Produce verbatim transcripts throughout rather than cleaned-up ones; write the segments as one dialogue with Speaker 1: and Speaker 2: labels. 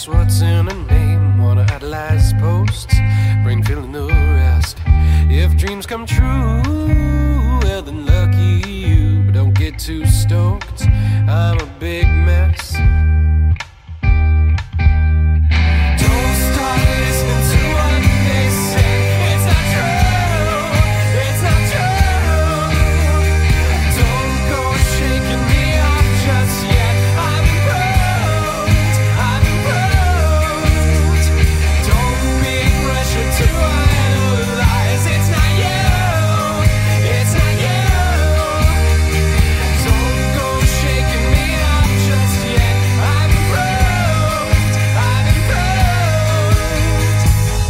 Speaker 1: what's in a name. Wanna idolize posts, brain feeling no rest. If dreams come true, well then lucky you. But don't get too stoked, I'm a big mess. Don't start listening to what they say. It's not true, it's not true. Don't go shaking me off just yet. I'm improved, I'm improved. Don't be pressured to idolize. It's not you, it's not you. Don't go shaking me off just yet. I'm improved, I'm improved.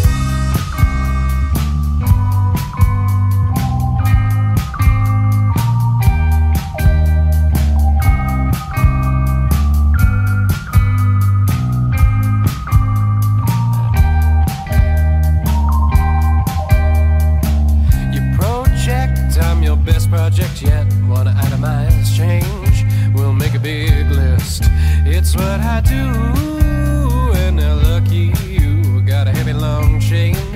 Speaker 1: You project, I'm your best project yet. Wanna itemize change? We'll make a big list. It's what I do, and now lucky you got a heavy long chain.